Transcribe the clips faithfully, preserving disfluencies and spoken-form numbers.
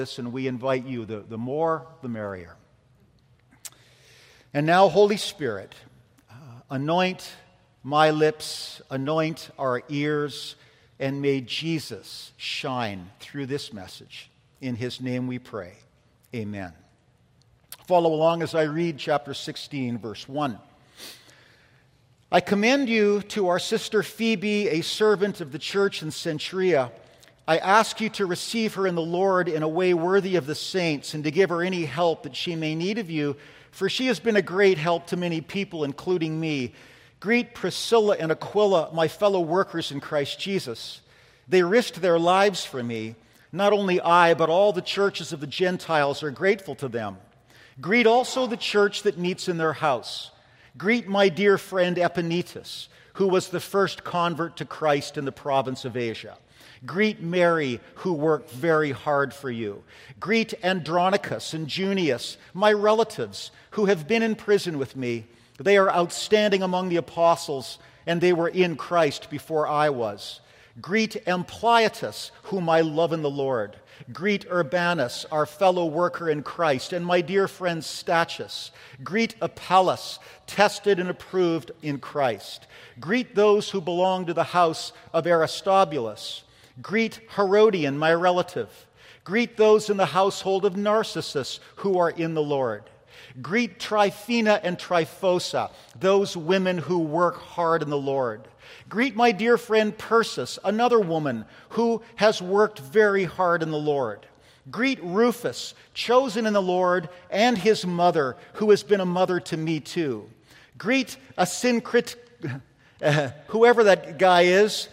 and we invite you, the, the more, the merrier. And now, Holy Spirit, uh, anoint my lips, anoint our ears, and may Jesus shine through this message. In his name we pray. Amen. Follow along as I read chapter sixteen, verse one. I commend you to our sister Phoebe, a servant of the church in Cenchrea. I ask you to receive her in the Lord in a way worthy of the saints, and to give her any help that she may need of you, for she has been a great help to many people, including me. Greet Priscilla and Aquila, my fellow workers in Christ Jesus. They risked their lives for me. Not only I, but all the churches of the Gentiles are grateful to them. Greet also the church that meets in their house. Greet my dear friend Epanetus, who was the first convert to Christ in the province of Asia. Greet Mary, who worked very hard for you. Greet Andronicus and Junius, my relatives, who have been in prison with me. They are outstanding among the apostles, and they were in Christ before I was. Greet Ampliatus, whom I love in the Lord. Greet Urbanus, our fellow worker in Christ, and my dear friend Stachys. Greet Apelles, tested and approved in Christ. Greet those who belong to the house of Aristobulus. Greet Herodian, my relative. Greet those in the household of Narcissus who are in the Lord. Greet Tryphena and Tryphosa, those women who work hard in the Lord. Greet my dear friend Persis, another woman who has worked very hard in the Lord. Greet Rufus, chosen in the Lord, and his mother, who has been a mother to me too. Greet Asyncritus, uh, whoever that guy is,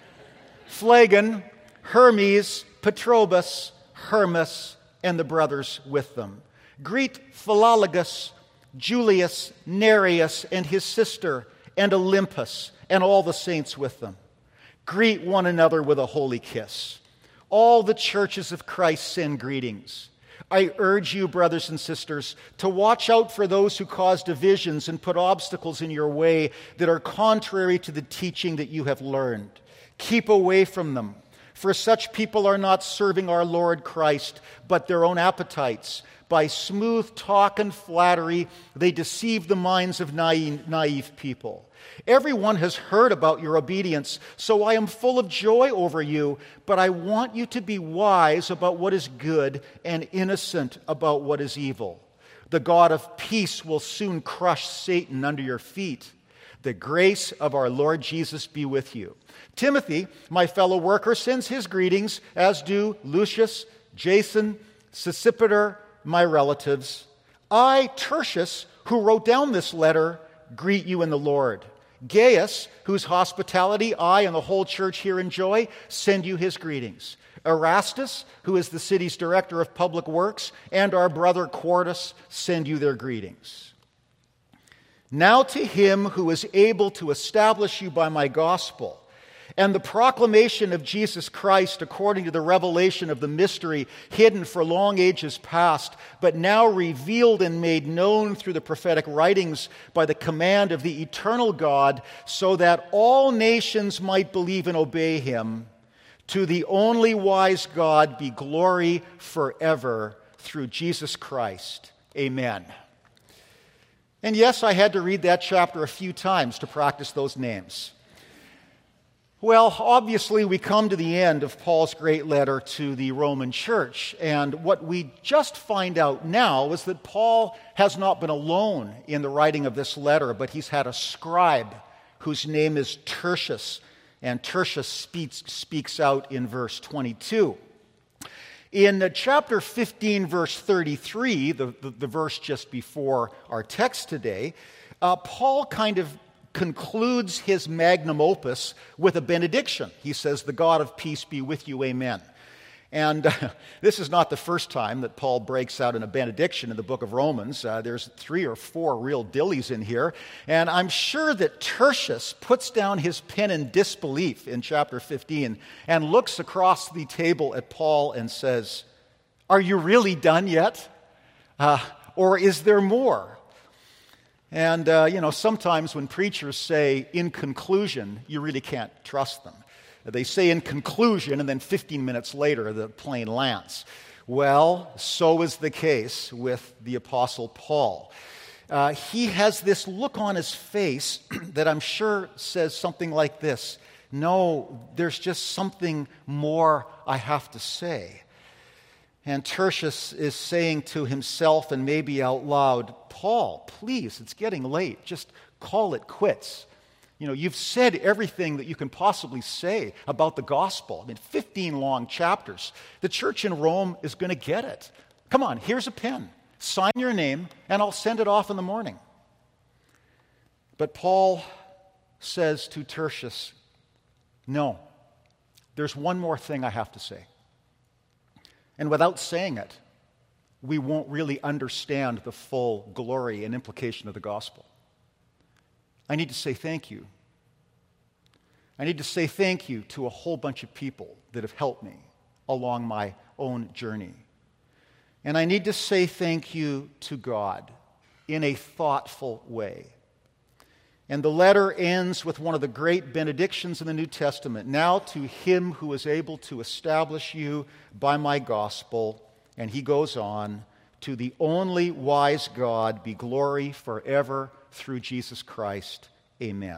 Phlegon, Hermes, Patrobas, Hermas, and the brothers with them. Greet Philologus, Julius, Nereus, and his sister, and Olympus, and all the saints with them. Greet one another with a holy kiss. All the churches of Christ send greetings. I urge you, brothers and sisters, to watch out for those who cause divisions and put obstacles in your way that are contrary to the teaching that you have learned. Keep away from them, for such people are not serving our Lord Christ, but their own appetites. By smooth talk and flattery, they deceive the minds of naive, naive people. Everyone has heard about your obedience, so I am full of joy over you, but I want you to be wise about what is good and innocent about what is evil. The God of peace will soon crush Satan under your feet. The grace of our Lord Jesus be with you. Timothy, my fellow worker, sends his greetings, as do Lucius, Jason, Sosipater, my relatives. I, Tertius, who wrote down this letter, greet you in the Lord. Gaius, whose hospitality I and the whole church here enjoy, send you his greetings. Erastus, who is the city's director of public works, and our brother Quartus send you their greetings. Now to him who is able to establish you by my gospel and the proclamation of Jesus Christ according to the revelation of the mystery hidden for long ages past, but now revealed and made known through the prophetic writings by the command of the eternal God, so that all nations might believe and obey him. To the only wise God be glory forever through Jesus Christ. Amen. And yes, I had to read that chapter a few times to practice those names. Well, obviously, we come to the end of Paul's great letter to the Roman church, and what we just find out now is that Paul has not been alone in the writing of this letter, but he's had a scribe whose name is Tertius, and Tertius speaks, speaks out in verse twenty-two. In chapter fifteen, verse thirty-three, the, the, the verse just before our text today, uh, Paul kind of concludes his magnum opus with a benediction. He says, "The God of peace be with you, amen." And uh, this is not the first time that Paul breaks out in a benediction in the book of Romans. Uh, there's three or four real dillies in here. And I'm sure that Tertius puts down his pen in disbelief in chapter fifteen and looks across the table at Paul and says, "Are you really done yet? Uh, or is there more?" And, uh, you know, sometimes when preachers say, "in conclusion," you really can't trust them. They say "in conclusion," and then fifteen minutes later, the plane lands. Well, so is the case with the Apostle Paul. Uh, he has this look on his face that I'm sure says something like this: no, there's just something more I have to say. And Tertius is saying to himself and maybe out loud, Paul, please, it's getting late. Just call it quits. You know, you've said everything that you can possibly say about the gospel. I mean, fifteen long chapters. The church in Rome is going to get it. Come on, here's a pen. Sign your name, and I'll send it off in the morning. But Paul says to Tertius, no, there's one more thing I have to say. And without saying it, we won't really understand the full glory and implication of the gospel. I need to say thank you. I need to say thank you to a whole bunch of people that have helped me along my own journey. And I need to say thank you to God in a thoughtful way. And the letter ends with one of the great benedictions in the New Testament. Now to him who is able to establish you by my gospel, and he goes on, to the only wise God be glory forever through Jesus Christ. Amen.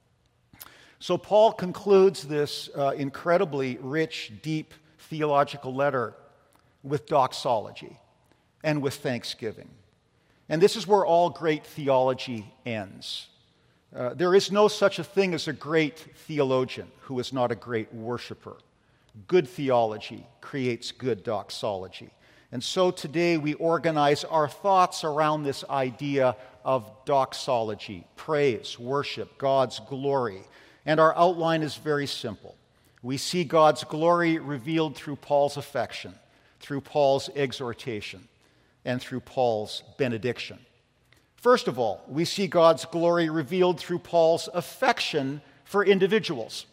So Paul concludes this uh, incredibly rich, deep theological letter with doxology and with thanksgiving. And this is where all great theology ends. Uh, there is no such a thing as a great theologian who is not a great worshiper. Good theology creates good doxology. And so today we organize our thoughts around this idea of doxology, praise, worship, God's glory. And our outline is very simple. We see God's glory revealed through Paul's affection, through Paul's exhortation, and through Paul's benediction. First of all, we see God's glory revealed through Paul's affection for individuals.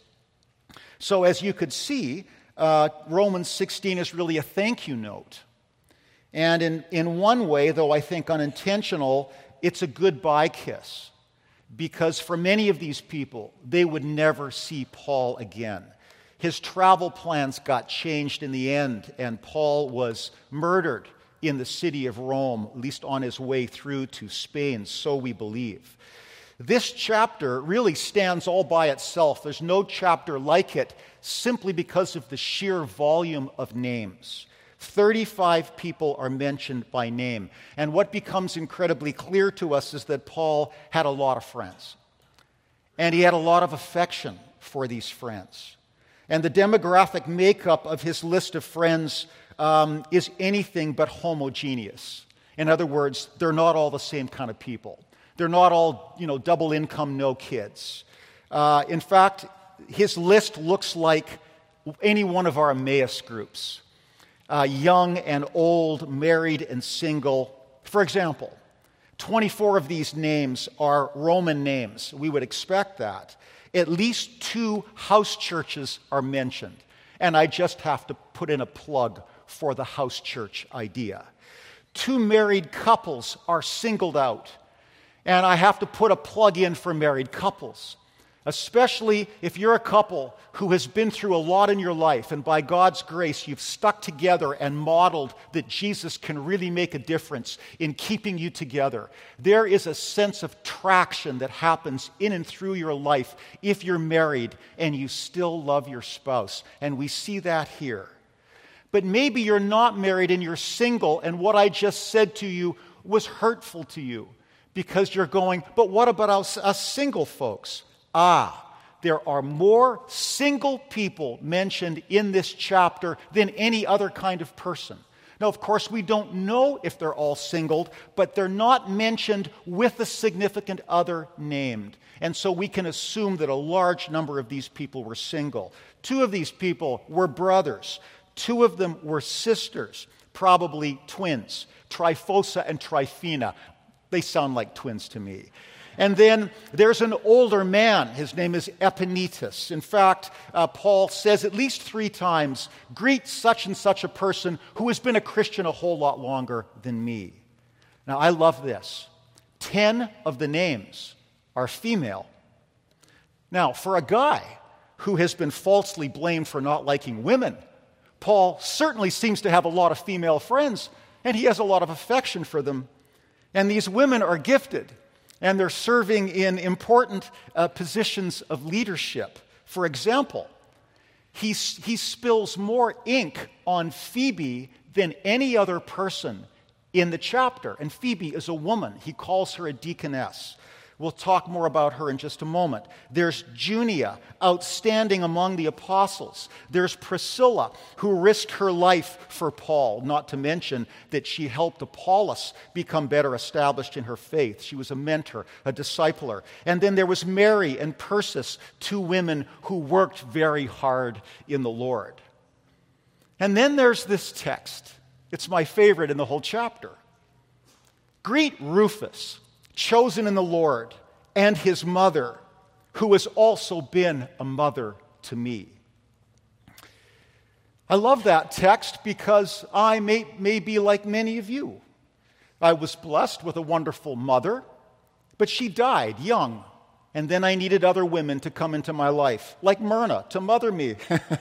So as you could see, uh, Romans sixteen is really a thank you note. And in, in one way, though I think unintentional, it's a goodbye kiss. Because for many of these people, they would never see Paul again. His travel plans got changed in the end, and Paul was murdered in the city of Rome, at least on his way through to Spain, so we believe. This chapter really stands all by itself. There's no chapter like it, simply because of the sheer volume of names. thirty-five people are mentioned by name. And what becomes incredibly clear to us is that Paul had a lot of friends. And he had a lot of affection for these friends. And the demographic makeup of his list of friends um, is anything but homogeneous. In other words, they're not all the same kind of people. They're not all, you know, double income, no kids. Uh, in fact, his list looks like any one of our Emmaus groups. Uh, young and old, married and single. For example, twenty-four of these names are Roman names. We would expect that. At least two house churches are mentioned. And I just have to put in a plug for the house church idea. Two married couples are singled out. And I have to put a plug in for married couples. Especially if you're a couple who has been through a lot in your life, and by God's grace, you've stuck together and modeled that Jesus can really make a difference in keeping you together. There is a sense of traction that happens in and through your life if you're married and you still love your spouse. And we see that here. But maybe you're not married and you're single, and what I just said to you was hurtful to you because you're going, but what about us, us single folks? Ah, there are more single people mentioned in this chapter than any other kind of person. Now, of course, we don't know if they're all singled, but they're not mentioned with a significant other named. And so we can assume that a large number of these people were single. Two of these people were brothers. Two of them were sisters, probably twins, Tryphosa and Tryphena. They sound like twins to me. And then there's an older man. His name is Epaenetus. In fact, uh, Paul says at least three times, greet such and such a person who has been a Christian a whole lot longer than me. Now, I love this. Ten of the names are female. Now, for a guy who has been falsely blamed for not liking women, Paul certainly seems to have a lot of female friends, and he has a lot of affection for them. And these women are gifted, and they're serving in important uh, positions of leadership. For example, he, he spills more ink on Phoebe than any other person in the chapter. And Phoebe is a woman. He calls her a deaconess. We'll talk more about her in just a moment. There's Junia, outstanding among the apostles. There's Priscilla, who risked her life for Paul, not to mention that she helped Apollos become better established in her faith. She was a mentor, a discipler. And then there was Mary and Persis, two women who worked very hard in the Lord. And then there's this text. It's my favorite in the whole chapter. Greet Rufus, chosen in the Lord, and his mother, who has also been a mother to me. I love that text because I may, may be like many of you. I was blessed with a wonderful mother, but she died young, and then I needed other women to come into my life, like Myrna, to mother me.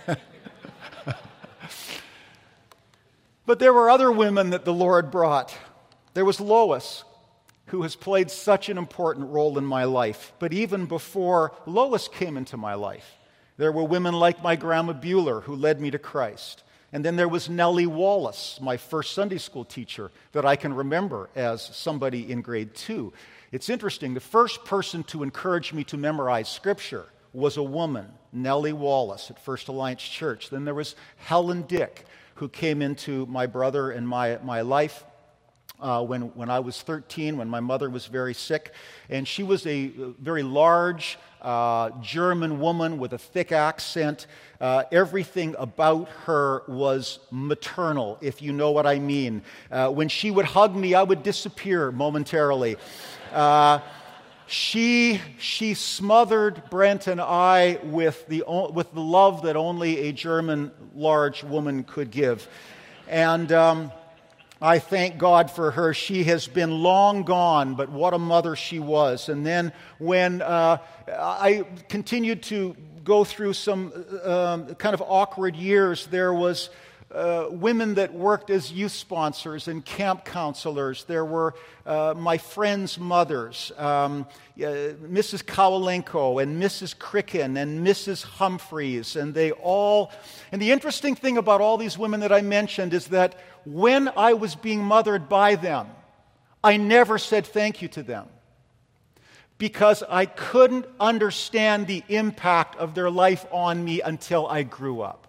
But there were other women that the Lord brought. There was Lois, who has played such an important role in my life. But even before Lois came into my life, there were women like my Grandma Bueller who led me to Christ. And then there was Nellie Wallace, my first Sunday school teacher that I can remember as somebody in grade two. It's interesting, the first person to encourage me to memorize Scripture was a woman, Nellie Wallace at First Alliance Church. Then there was Helen Dick, who came into my brother and my, my life uh, when, when I was thirteen, when my mother was very sick. And she was a very large uh, German woman with a thick accent. Uh, everything about her was maternal, if you know what I mean. Uh, when she would hug me, I would disappear momentarily. Uh, She she smothered Brent and I with the with the love that only a German large woman could give, and um, I thank God for her. She has been long gone, but what a mother she was. And then when uh, I continued to go through some um, kind of awkward years, there was Uh, women that worked as youth sponsors and camp counselors. There were uh, my friends' mothers, um, uh, Missus Kowalenko and Missus Cricken and Missus Humphreys, and they all... And the interesting thing about all these women that I mentioned is that when I was being mothered by them, I never said thank you to them, because I couldn't understand the impact of their life on me until I grew up.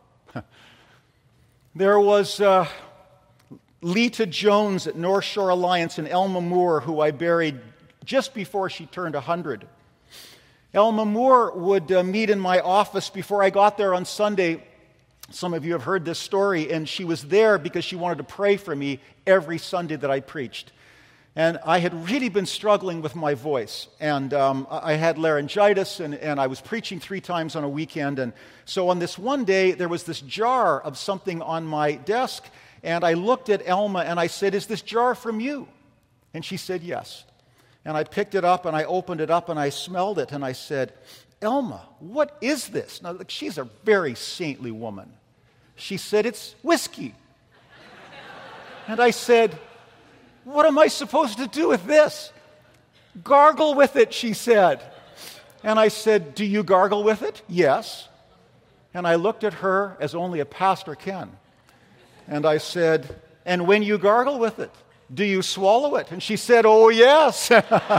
There was uh, Lita Jones at North Shore Alliance and Elma Moore, who I buried just before she turned one hundred. Elma Moore would uh, meet in my office before I got there on Sunday. Some of you have heard this story, and she was there because she wanted to pray for me every Sunday that I preached. And I had really been struggling with my voice, and um, I had laryngitis, and, and I was preaching three times on a weekend. And so on this one day, there was this jar of something on my desk, and I looked at Elma, and I said, "Is this jar from you?" And she said, "Yes." And I picked it up, and I opened it up, and I smelled it, and I said, "Elma, what is this?" Now, look, she's a very saintly woman. She said, "It's whiskey." And I said, "What am I supposed to do with this?" "Gargle with it," she said. And I said, "Do you gargle with it?" "Yes." And I looked at her as only a pastor can. And I said, "And when you gargle with it, do you swallow it?" And she said, "Oh, yes."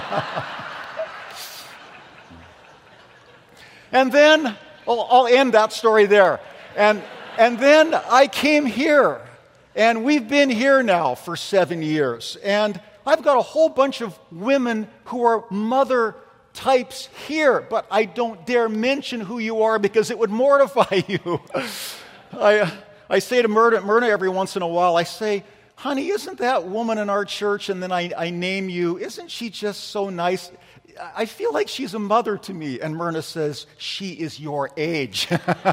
And then, I'll, I'll end that story there. And, and then I came here. And we've been here now for seven years. And I've got a whole bunch of women who are mother types here, but I don't dare mention who you are because it would mortify you. I, I say to Myrna, Myrna every once in a while, I say, "Honey, isn't that woman in our church?" And then I, I name you. "Isn't she just so nice? I feel like she's a mother to me." And Myrna says, "She is your age."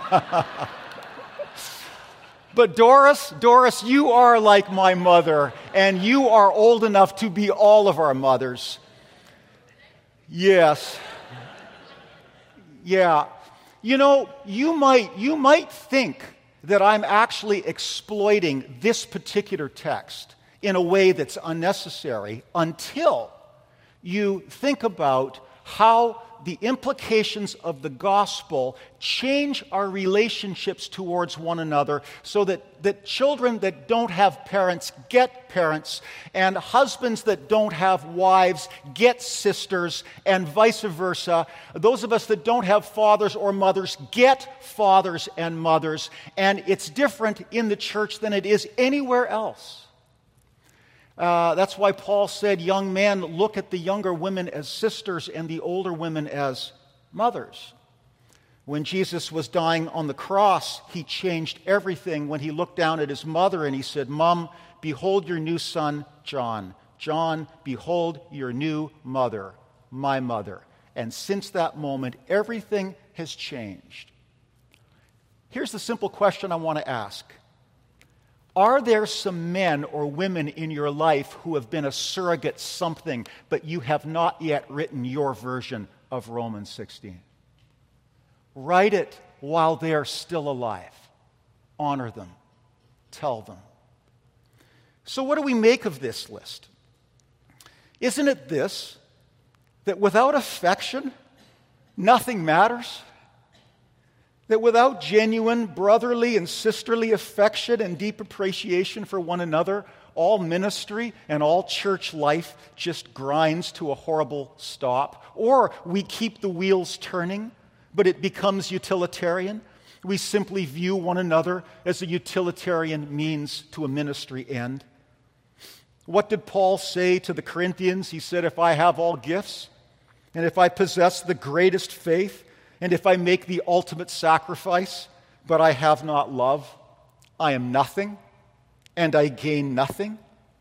But Doris, Doris, you are like my mother, and you are old enough to be all of our mothers. Yes. Yeah. You know, you might you might think that I'm actually exploiting this particular text in a way that's unnecessary until you think about how the implications of the gospel change our relationships towards one another so that, that children that don't have parents get parents, and husbands that don't have wives get sisters, and vice versa. Those of us that don't have fathers or mothers get fathers and mothers, and it's different in the church than it is anywhere else. Uh, that's why Paul said, young men, look at the younger women as sisters and the older women as mothers. When Jesus was dying on the cross, he changed everything when he looked down at his mother and he said, Mom, behold your new son, John. John, behold your new mother, my mother. And since that moment, everything has changed. Here's the simple question I want to ask. Are there some men or women in your life who have been a surrogate something, but you have not yet written your version of Romans sixteen? Write it while they are still alive. Honor them. Tell them. So what do we make of this list? Isn't it this, that without affection, nothing matters? That without genuine brotherly and sisterly affection and deep appreciation for one another, all ministry and all church life just grinds to a horrible stop? Or we keep the wheels turning, but it becomes utilitarian. We simply view one another as a utilitarian means to a ministry end. What did Paul say to the Corinthians? He said, if I have all gifts, and if I possess the greatest faith, and if I make the ultimate sacrifice, but I have not love, I am nothing, and I gain nothing.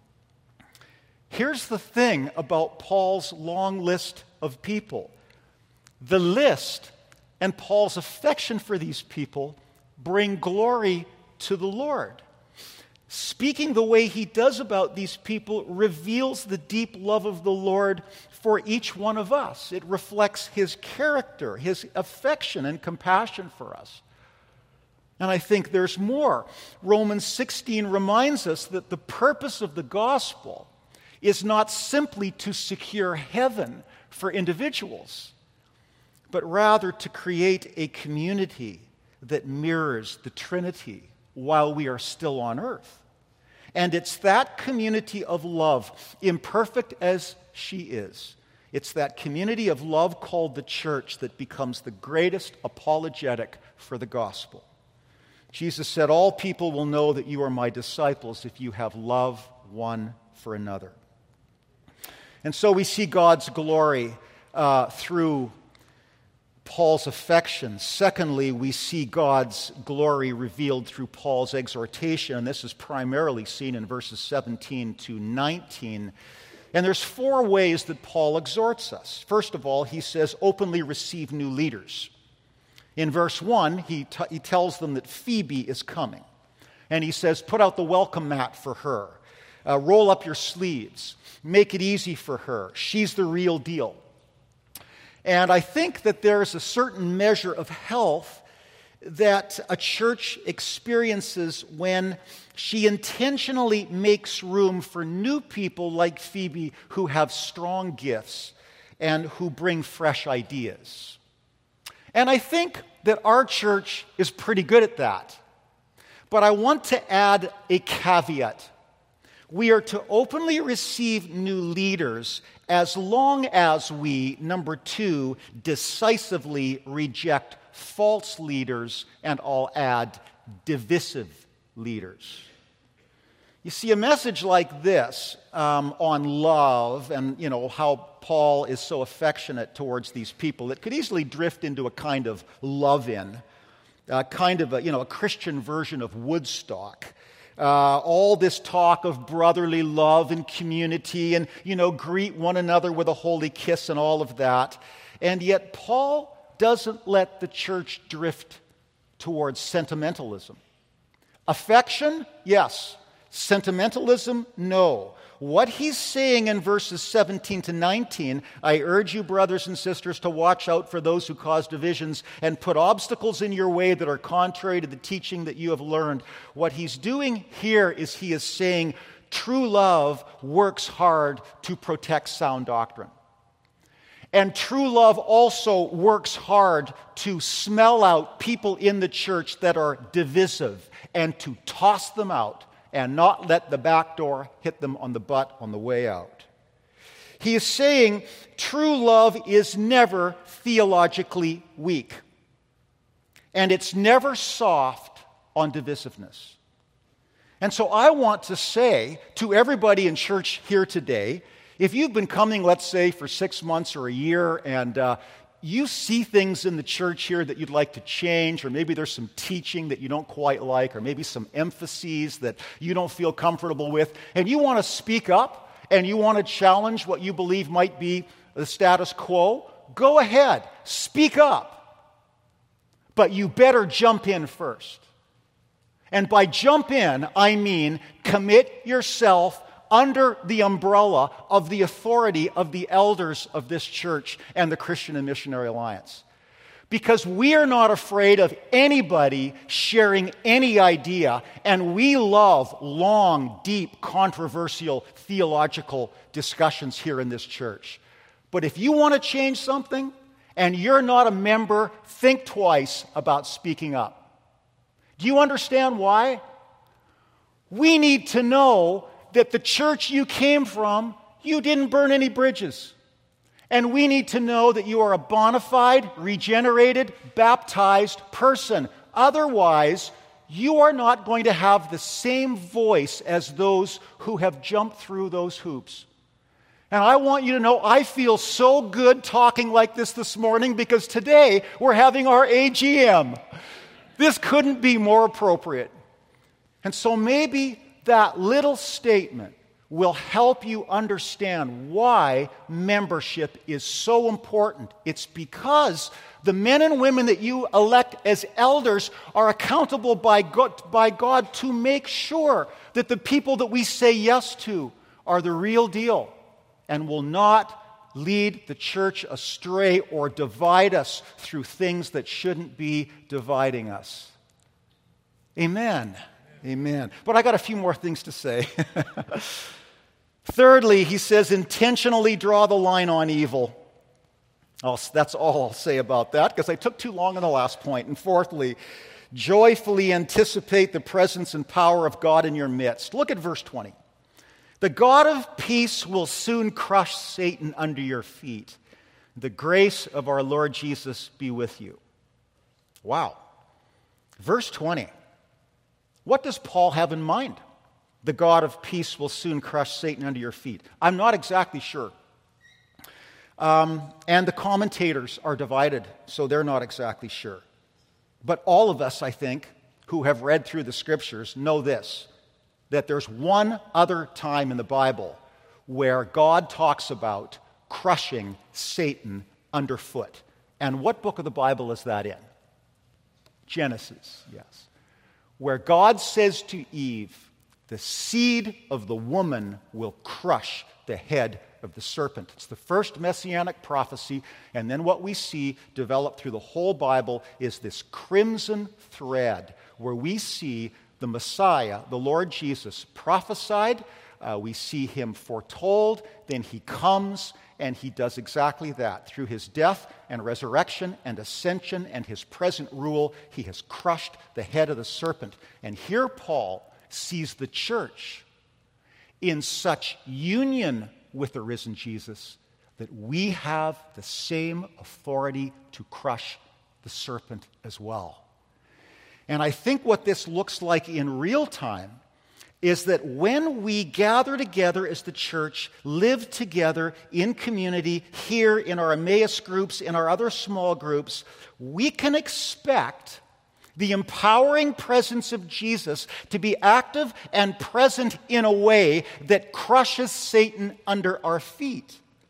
Here's the thing about Paul's long list of people. The list and Paul's affection for these people bring glory to the Lord. Speaking the way he does about these people reveals the deep love of the Lord for each one of us. It reflects his character, his affection and compassion for us. And I think there's more. Romans sixteen reminds us that the purpose of the gospel is not simply to secure heaven for individuals, but rather to create a community that mirrors the Trinity while we are still on earth. And it's that community of love, imperfect as she is, it's that community of love called the church that becomes the greatest apologetic for the gospel. Jesus said, all people will know that you are my disciples if you have love one for another. And so we see God's glory uh, through Paul's affection. Secondly, we see God's glory revealed through Paul's exhortation, and this is primarily seen in verses seventeen to nineteen. And there's four ways that Paul exhorts us. First of all, he says, openly receive new leaders. In verse one, he, t- he tells them that Phoebe is coming. And he says, put out the welcome mat for her. Uh, roll up your sleeves. Make it easy for her. She's the real deal. And I think that there's a certain measure of health that a church experiences when she intentionally makes room for new people like Phoebe who have strong gifts and who bring fresh ideas. And I think that our church is pretty good at that. But I want to add a caveat. We are to openly receive new leaders as long as we, number two, decisively reject false leaders, and I'll add divisive leaders. You see, a message like this um, on love and, you know, how Paul is so affectionate towards these people, it could easily drift into a kind of love-in, a kind of a, you know, a Christian version of Woodstock. Uh, all this talk of brotherly love and community and, you know, greet one another with a holy kiss and all of that. And yet Paul doesn't let the church drift towards sentimentalism. Affection, yes. Sentimentalism, no. what he's saying in verses seventeen to nineteen, I urge you, brothers and sisters, to watch out for those who cause divisions and put obstacles in your way that are contrary to the teaching that you have learned. What he's doing here is he is saying true love works hard to protect sound doctrine. And true love also works hard to smell out people in the church that are divisive and to toss them out and not let the back door hit them on the butt on the way out. He is saying true love is never theologically weak, and it's never soft on divisiveness. And so I want to say to everybody in church here today, if you've been coming, let's say, for six months or a year, and uh, you see things in the church here that you'd like to change, or maybe there's some teaching that you don't quite like, or maybe some emphases that you don't feel comfortable with, and you want to speak up, and you want to challenge what you believe might be the status quo, go ahead, speak up. But you better jump in first. And by jump in, I mean commit yourself under the umbrella of the authority of the elders of this church and the Christian and Missionary Alliance. Because we are not afraid of anybody sharing any idea, and we love long, deep, controversial theological discussions here in this church. But if you want to change something and you're not a member, think twice about speaking up. Do you understand why? We need to know that the church you came from, you didn't burn any bridges. And we need to know that you are a bona fide, regenerated, baptized person. Otherwise, you are not going to have the same voice as those who have jumped through those hoops. And I want you to know I feel so good talking like this this morning because today we're having our A G M. This couldn't be more appropriate. And so maybe that little statement will help you understand why membership is so important. It's because the men and women that you elect as elders are accountable by God, by God to make sure that the people that we say yes to are the real deal and will not lead the church astray or divide us through things that shouldn't be dividing us. Amen. Amen. But I got a few more things to say. Thirdly, he says, intentionally draw the line on evil. I'll, that's all I'll say about that because I took too long on the last point. And fourthly, joyfully anticipate the presence and power of God in your midst. Look at verse twenty. The God of peace will soon crush Satan under your feet. The grace of our Lord Jesus be with you. Wow. Verse twenty. What does Paul have in mind? The God of peace will soon crush Satan under your feet. I'm not exactly sure. Um, and the commentators are divided, so they're not exactly sure. But all of us, I think, who have read through the Scriptures know this, that there's one other time in the Bible where God talks about crushing Satan underfoot. And what book of the Bible is that in? Genesis, yes. Where God says to Eve, the seed of the woman will crush the head of the serpent. It's the first messianic prophecy, and then what we see developed through the whole Bible is this crimson thread where we see the Messiah, the Lord Jesus, prophesied. Uh, we see him foretold, then he comes, and he does exactly that. Through his death and resurrection and ascension and his present rule, he has crushed the head of the serpent. And here Paul sees the church in such union with the risen Jesus that we have the same authority to crush the serpent as well. And I think what this looks like in real time is that when we gather together as the church, live together in community, here in our Emmaus groups, in our other small groups, we can expect the empowering presence of Jesus to be active and present in a way that crushes Satan under our feet.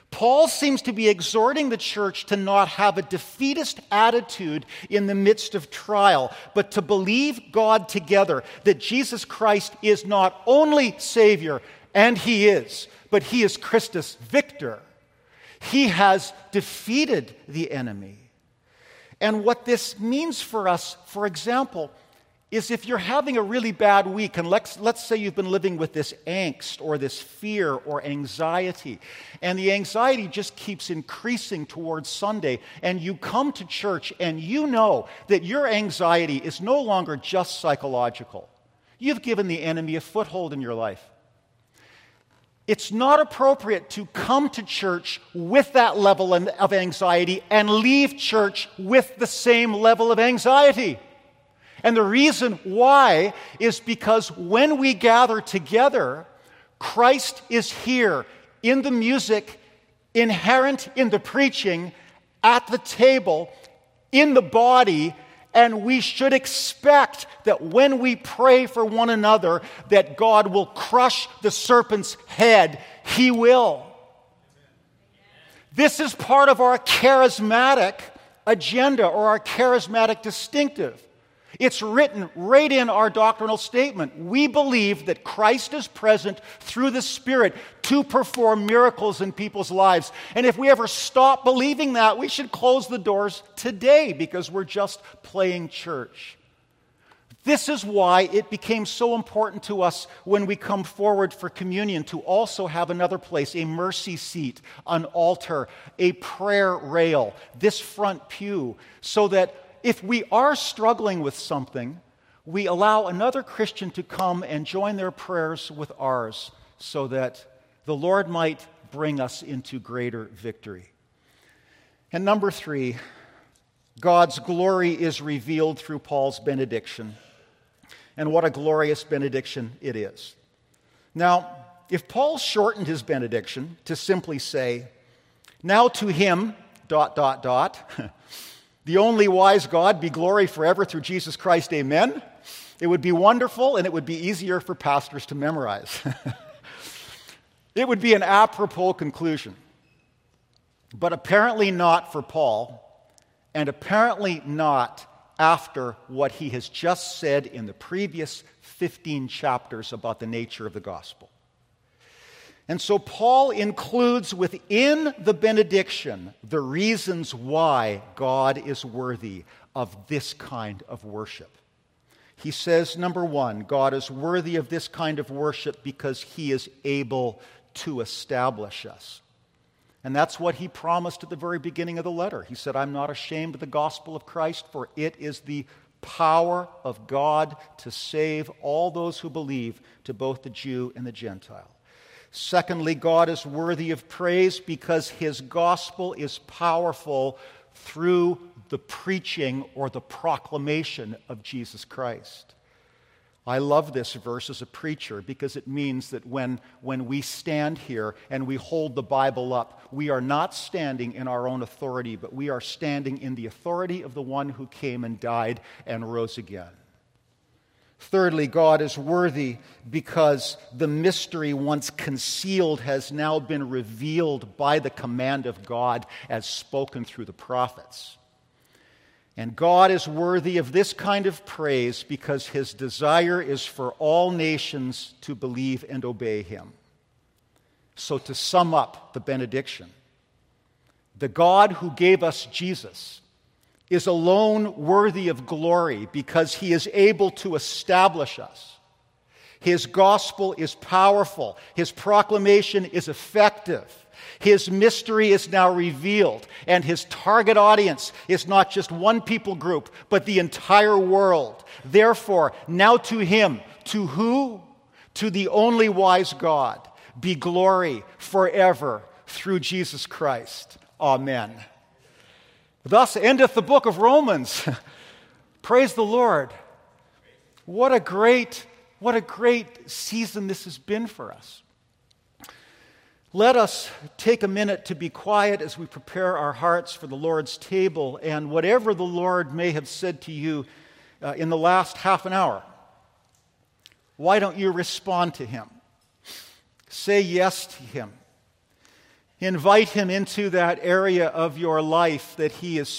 Paul seems to be exhorting the church to not have a defeatist attitude in the midst of trial, but to believe God together, that Jesus Christ is not only Savior, and He is, but He is Christus Victor. He has defeated the enemy. And what this means for us, for example, is if you're having a really bad week, and let's, let's say you've been living with this angst or this fear or anxiety, and the anxiety just keeps increasing towards Sunday, and you come to church and you know that your anxiety is no longer just psychological. You've given the enemy a foothold in your life. It's not appropriate to come to church with that level of anxiety and leave church with the same level of anxiety. And the reason why is because when we gather together, Christ is here in the music, inherent in the preaching, at the table, in the body, and we should expect that when we pray for one another, that God will crush the serpent's head. He will. This is part of our charismatic agenda or our charismatic distinctive. It's written right in our doctrinal statement. We believe that Christ is present through the Spirit to perform miracles in people's lives. And if we ever stop believing that, we should close the doors today because we're just playing church. This is why it became so important to us when we come forward for communion to also have another place, a mercy seat, an altar, a prayer rail, this front pew, so that if we are struggling with something, we allow another Christian to come and join their prayers with ours so that the Lord might bring us into greater victory. And number three, God's glory is revealed through Paul's benediction. And what a glorious benediction it is. Now, if Paul shortened his benediction to simply say, "Now to him, dot, dot, dot," the only wise God, be glory forever through Jesus Christ, amen. It would be wonderful and it would be easier for pastors to memorize. It would be an apropos conclusion. But apparently not for Paul, and apparently not after what he has just said in the previous fifteen chapters about the nature of the gospel. And so Paul includes within the benediction the reasons why God is worthy of this kind of worship. He says, number one, God is worthy of this kind of worship because He is able to establish us. And that's what he promised at the very beginning of the letter. He said, "I'm not ashamed of the gospel of Christ, for it is the power of God to save all those who believe, to both the Jew and the Gentile." Secondly, God is worthy of praise because His gospel is powerful through the preaching or the proclamation of Jesus Christ. I love this verse as a preacher because it means that when, when we stand here and we hold the Bible up, we are not standing in our own authority, but we are standing in the authority of the one who came and died and rose again. Thirdly, God is worthy because the mystery once concealed has now been revealed by the command of God as spoken through the prophets. And God is worthy of this kind of praise because His desire is for all nations to believe and obey Him. So to sum up the benediction, the God who gave us Jesus is alone worthy of glory because He is able to establish us. His gospel is powerful. His proclamation is effective. His mystery is now revealed, and His target audience is not just one people group, but the entire world. Therefore, now to Him, to who? To the only wise God, be glory forever through Jesus Christ. Amen. Thus endeth the book of Romans. Praise the Lord. What a great, what a great season this has been for us. Let us take a minute to be quiet as we prepare our hearts for the Lord's table, and whatever the Lord may have said to you uh, in the last half an hour, why don't you respond to Him? Say yes to Him. Invite him into that area of your life that he is